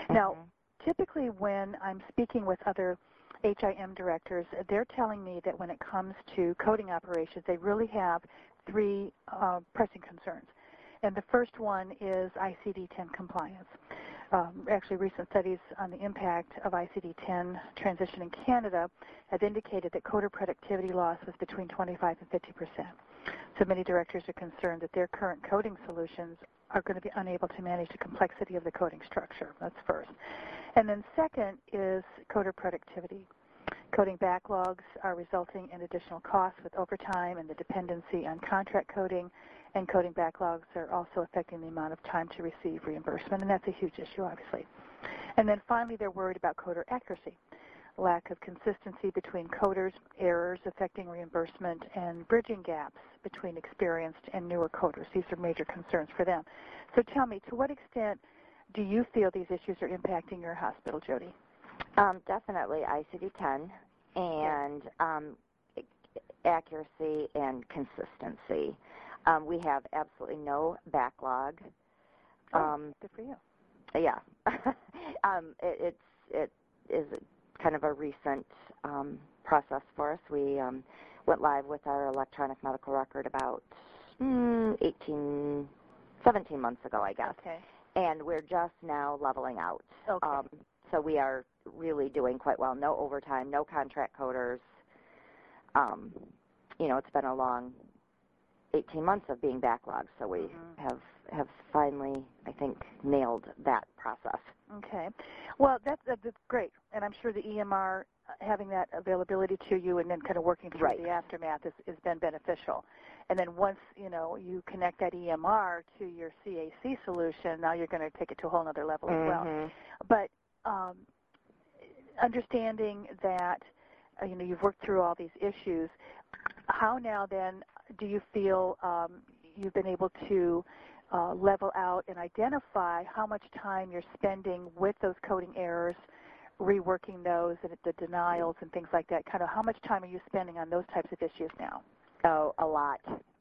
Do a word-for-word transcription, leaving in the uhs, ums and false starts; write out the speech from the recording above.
Now, typically when I'm speaking with other H I M directors, they're telling me that when it comes to coding operations, they really have three uh, pressing concerns. And the first one is I C D ten compliance. Um, actually, recent studies on the impact of I C D ten transition in Canada have indicated that coder productivity loss was between twenty-five and fifty percent. So many directors are concerned that their current coding solutions are going to be unable to manage the complexity of the coding structure. That's first. And then second is coder productivity. Coding backlogs are resulting in additional costs with overtime and the dependency on contract coding, and coding backlogs are also affecting the amount of time to receive reimbursement, and that's a huge issue, obviously. And then finally, they're worried about coder accuracy, lack of consistency between coders, errors affecting reimbursement, and bridging gaps between experienced and newer coders. These are major concerns for them. So tell me, to what extent do you feel these issues are impacting your hospital, Jody? Um, definitely I C D ten and um, accuracy and consistency. Um, we have absolutely no backlog. Oh, um, good for you. Yeah. um, it, it's, it is kind of a recent um, process for us. We um, went live with our electronic medical record about mm, eighteen, seventeen months ago, I guess. Okay. And we're just now leveling out. Okay. Um, so we are really doing quite well. No overtime, no contract coders. Um, you know, it's been a long eighteen months of being backlogged, so we mm-hmm. have have finally, I think, nailed that process. Okay. Well, that's, that's great, and I'm sure the E M R having that availability to you and then kind of working through right. the aftermath has, has been beneficial. And then once, you know, you connect that E M R to your C A C solution, now you're going to take it to a whole other level mm-hmm. as well. But um, understanding that, uh, you know, you've worked through all these issues, how now then do you feel um, you've been able to uh, level out and identify how much time you're spending with those coding errors, reworking those, and the denials and things like that? Kind of how much time are you spending on those types of issues now? Oh, a lot.